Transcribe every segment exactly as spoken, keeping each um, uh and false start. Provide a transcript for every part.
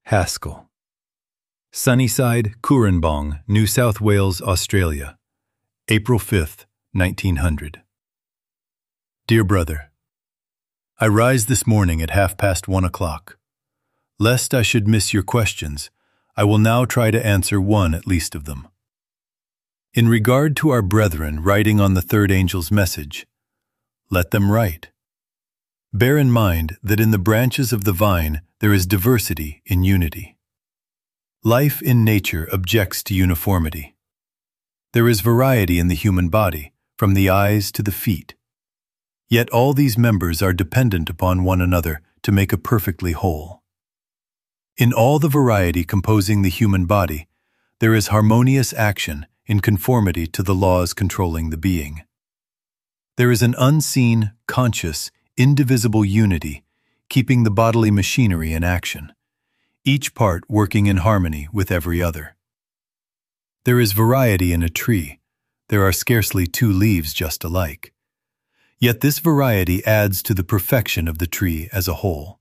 Haskell. Sunnyside, Cooranbong, New South Wales, Australia, April fifth, nineteen hundred. Dear Brother, I rise this morning at half past one o'clock. Lest I should miss your questions, I will now try to answer one at least of them. In regard to our brethren writing on the third angel's message, let them write. Bear in mind that in the branches of the vine there is diversity in unity. Life in nature objects to uniformity. There is variety in the human body, from the eyes to the feet. Yet all these members are dependent upon one another to make a perfectly whole. In all the variety composing the human body, there is harmonious action in conformity to the laws controlling the being. There is an unseen, conscious, indivisible unity keeping the bodily machinery in action, each part working in harmony with every other. There is variety in a tree. There are scarcely two leaves just alike. Yet this variety adds to the perfection of the tree as a whole.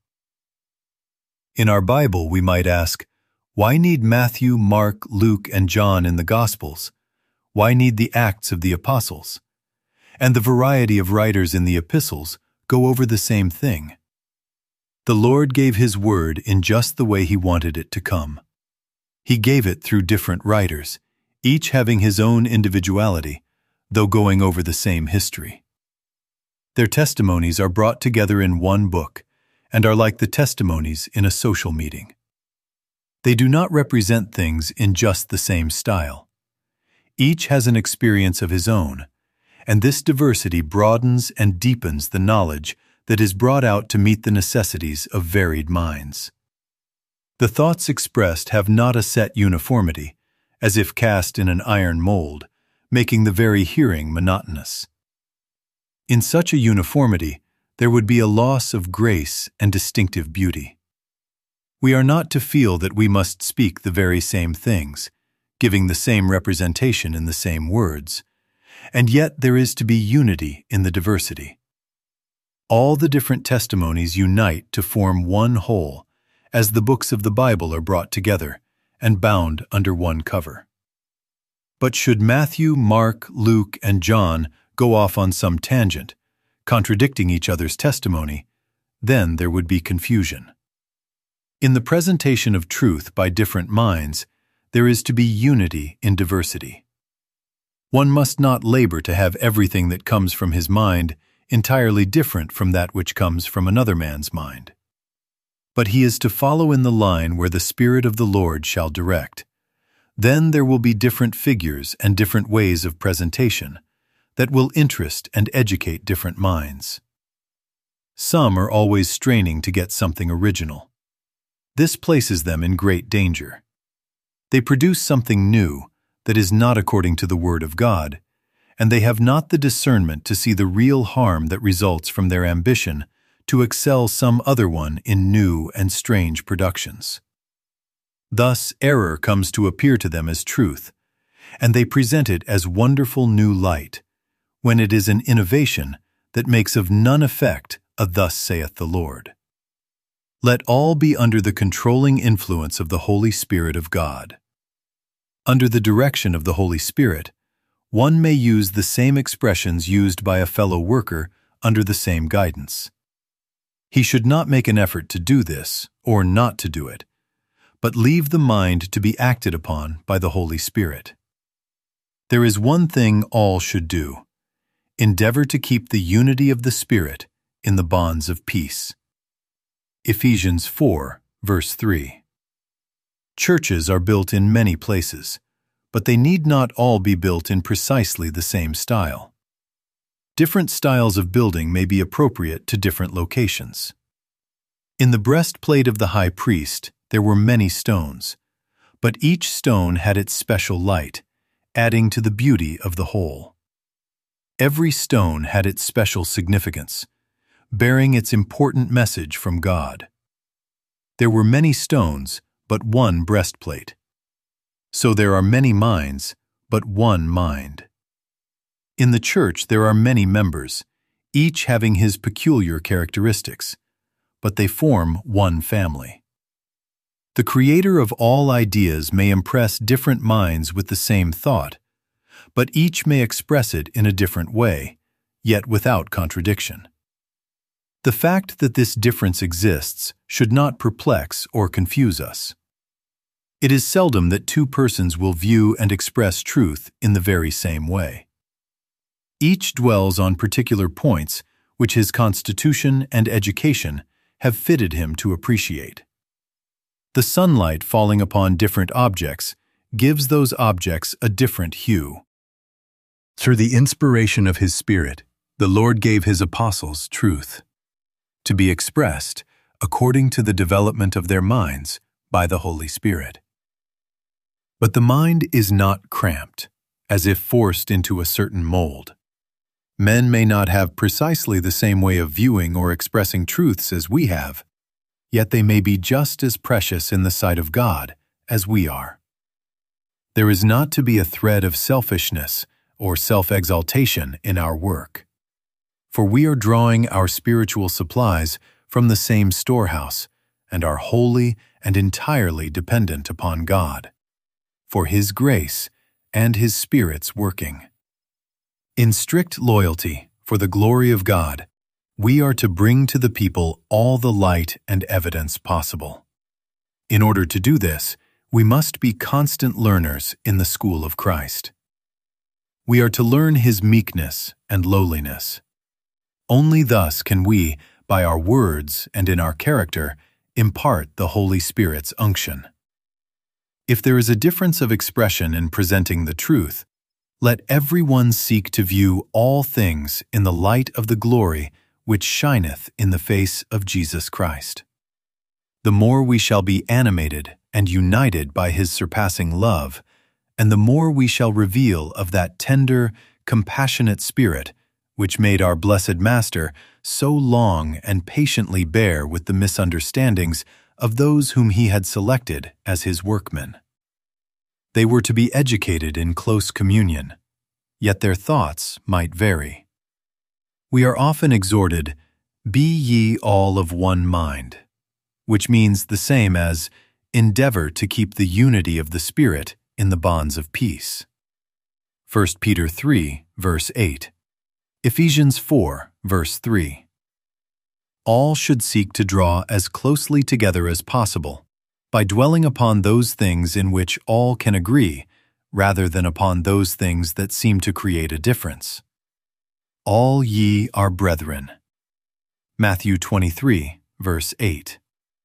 In our Bible, we might ask, why need Matthew, Mark, Luke, and John in the Gospels? Why need the Acts of the Apostles? And the variety of writers in the epistles go over the same thing. The Lord gave His word in just the way He wanted it to come. He gave it through different writers, each having his own individuality, though going over the same history. Their testimonies are brought together in one book and are like the testimonies in a social meeting. They do not represent things in just the same style. Each has an experience of his own, and this diversity broadens and deepens the knowledge that is brought out to meet the necessities of varied minds. The thoughts expressed have not a set uniformity, as if cast in an iron mold, making the very hearing monotonous. In such a uniformity, there would be a loss of grace and distinctive beauty. We are not to feel that we must speak the very same things, giving the same representation in the same words, and yet there is to be unity in the diversity. All the different testimonies unite to form one whole, as the books of the Bible are brought together and bound under one cover. But should Matthew, Mark, Luke, and John go off on some tangent, contradicting each other's testimony, then there would be confusion. In the presentation of truth by different minds, there is to be unity in diversity. One must not labor to have everything that comes from his mind entirely different from that which comes from another man's mind. But he is to follow in the line where the Spirit of the Lord shall direct. Then there will be different figures and different ways of presentation that will interest and educate different minds. Some are always straining to get something original. This places them in great danger. They produce something new that is not according to the Word of God, and they have not the discernment to see the real harm that results from their ambition to excel some other one in new and strange productions. Thus, error comes to appear to them as truth, and they present it as wonderful new light, when it is an innovation that makes of none effect a "Thus saith the Lord." Let all be under the controlling influence of the Holy Spirit of God. Under the direction of the Holy Spirit, one may use the same expressions used by a fellow worker under the same guidance. He should not make an effort to do this, or not to do it, but leave the mind to be acted upon by the Holy Spirit. There is one thing all should do: endeavor to keep the unity of the Spirit in the bonds of peace. Ephesians four, verse three. Churches are built in many places, but they need not all be built in precisely the same style. Different styles of building may be appropriate to different locations. In the breastplate of the high priest, there were many stones, but each stone had its special light, adding to the beauty of the whole. Every stone had its special significance, bearing its important message from God. There were many stones, but one breastplate. So there are many minds, but one mind. In the church there are many members, each having his peculiar characteristics, but they form one family. The creator of all ideas may impress different minds with the same thought, but each may express it in a different way, yet without contradiction. The fact that this difference exists should not perplex or confuse us. It is seldom that two persons will view and express truth in the very same way. Each dwells on particular points which his constitution and education have fitted him to appreciate. The sunlight falling upon different objects gives those objects a different hue. Through the inspiration of his Spirit, the Lord gave his apostles truth, to be expressed according to the development of their minds by the Holy Spirit. But the mind is not cramped, as if forced into a certain mold. Men may not have precisely the same way of viewing or expressing truths as we have, yet they may be just as precious in the sight of God as we are. There is not to be a thread of selfishness or self-exaltation in our work, for we are drawing our spiritual supplies from the same storehouse and are wholly and entirely dependent upon God, for His grace and His Spirit's working. In strict loyalty for the glory of God, we are to bring to the people all the light and evidence possible. In order to do this, we must be constant learners in the school of Christ. We are to learn His meekness and lowliness. Only thus can we, by our words and in our character, impart the Holy Spirit's unction. If there is a difference of expression in presenting the truth, let everyone seek to view all things in the light of the glory which shineth in the face of Jesus Christ. The more we shall be animated and united by His surpassing love, and the more we shall reveal of that tender, compassionate Spirit which made our blessed Master so long and patiently bear with the misunderstandings of those whom He had selected as His workmen. They were to be educated in close communion, yet their thoughts might vary. We are often exhorted, "Be ye all of one mind," which means the same as, endeavor to keep the unity of the Spirit in the bonds of peace. First Peter three, verse eight. Ephesians four, verse three. All should seek to draw as closely together as possible, by dwelling upon those things in which all can agree, rather than upon those things that seem to create a difference. All ye are brethren. Matthew twenty-three, verse eight.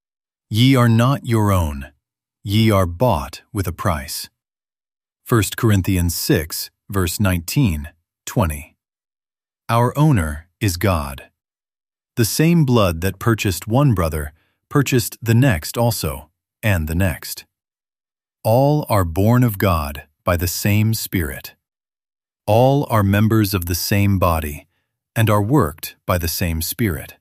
Ye are not your own, ye are bought with a price. First Corinthians six, verse nineteen, twenty. Our owner is God. The same blood that purchased one brother purchased the next also, and the next. All are born of God by the same Spirit. All are members of the same body, and are worked by the same Spirit.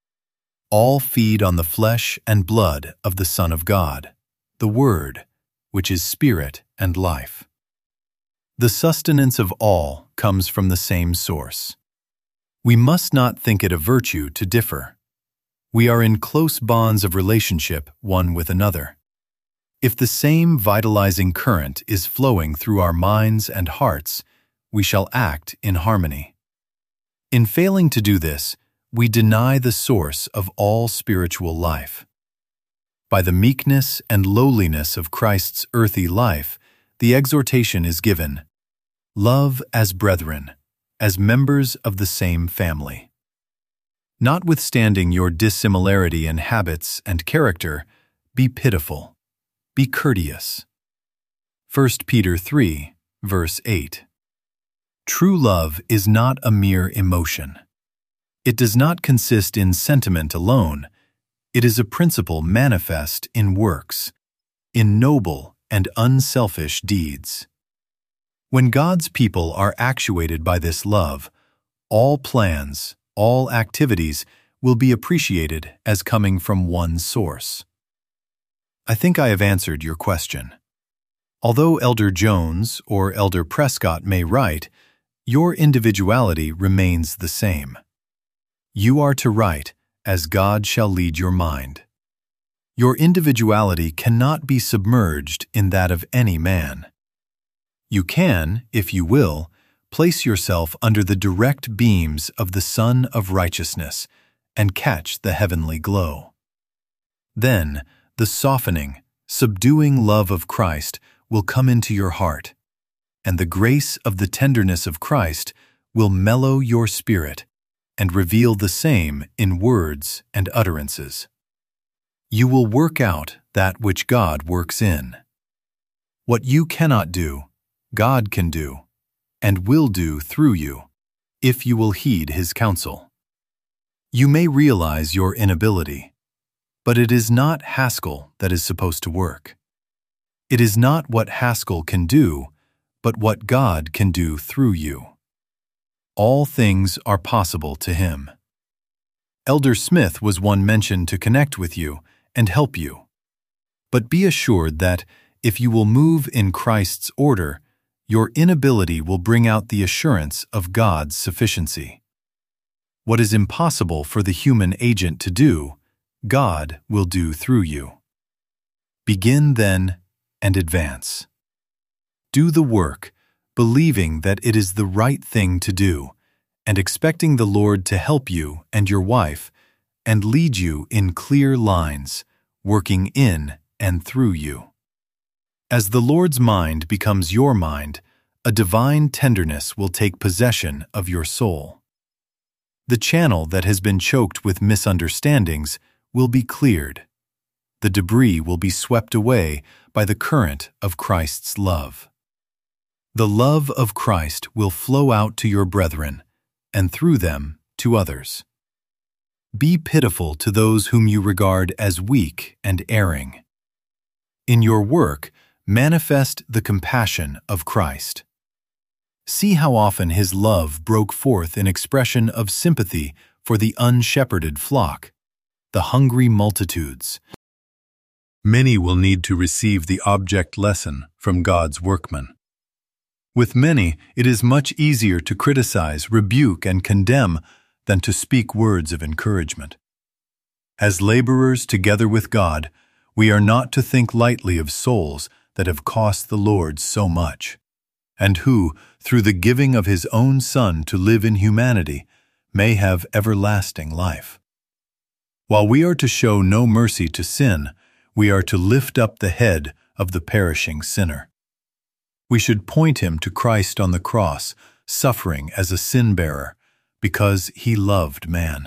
All feed on the flesh and blood of the Son of God, the Word, which is Spirit and life. The sustenance of all comes from the same source. We must not think it a virtue to differ. We are in close bonds of relationship one with another. If the same vitalizing current is flowing through our minds and hearts, we shall act in harmony. In failing to do this, we deny the source of all spiritual life. By the meekness and lowliness of Christ's earthy life, the exhortation is given, "Love as brethren, as members of the same family." Notwithstanding your dissimilarity in habits and character, be pitiful, be courteous. First Peter three, verse eight. True love is not a mere emotion. It does not consist in sentiment alone. It is a principle manifest in works, in noble and unselfish deeds. When God's people are actuated by this love, all plans, all activities will be appreciated as coming from one source. I think I have answered your question. Although Elder Jones or Elder Prescott may write, your individuality remains the same. You are to write as God shall lead your mind. Your individuality cannot be submerged in that of any man. You can, if you will, place yourself under the direct beams of the sun of righteousness and catch the heavenly glow. Then, the softening, subduing love of Christ will come into your heart, and the grace of the tenderness of Christ will mellow your spirit and reveal the same in words and utterances. You will work out that which God works in. What you cannot do, God can do, and will do through you, if you will heed His counsel. You may realize your inability, but it is not Haskell that is supposed to work. It is not what Haskell can do, but what God can do through you. All things are possible to Him. Elder Smith was one mentioned to connect with you and help you. But be assured that, if you will move in Christ's order, your inability will bring out the assurance of God's sufficiency. What is impossible for the human agent to do, God will do through you. Begin then and advance. Do the work, believing that it is the right thing to do, and expecting the Lord to help you and your wife and lead you in clear lines, working in and through you. As the Lord's mind becomes your mind, a divine tenderness will take possession of your soul. The channel that has been choked with misunderstandings will be cleared. The debris will be swept away by the current of Christ's love. The love of Christ will flow out to your brethren, and through them to others. Be pitiful to those whom you regard as weak and erring. In your work, manifest the compassion of Christ. See how often His love broke forth in expression of sympathy for the unshepherded flock, the hungry multitudes. Many will need to receive the object lesson from God's workman. With many, it is much easier to criticize, rebuke, and condemn than to speak words of encouragement. As laborers together with God, we are not to think lightly of souls that have cost the Lord so much, and who, through the giving of His own Son to live in humanity, may have everlasting life. While we are to show no mercy to sin, we are to lift up the head of the perishing sinner. We should point him to Christ on the cross, suffering as a sin-bearer, because He loved man.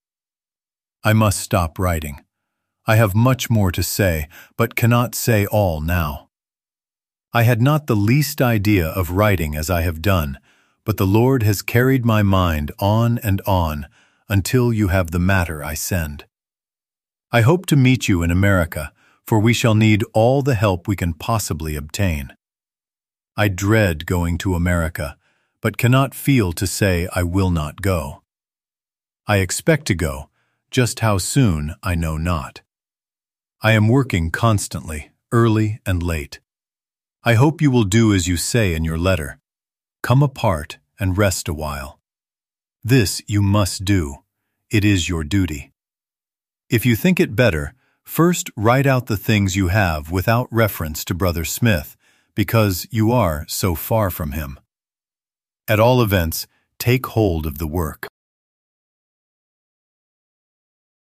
I must stop writing. I have much more to say, but cannot say all now. I had not the least idea of writing as I have done, but the Lord has carried my mind on and on until you have the matter I send. I hope to meet you in America, for we shall need all the help we can possibly obtain. I dread going to America, but cannot feel to say I will not go. I expect to go, just how soon I know not. I am working constantly, early and late. I hope you will do as you say in your letter. Come apart and rest a while. This you must do. It is your duty. If you think it better, first write out the things you have without reference to Brother Smith, because you are so far from him. At all events, take hold of the work.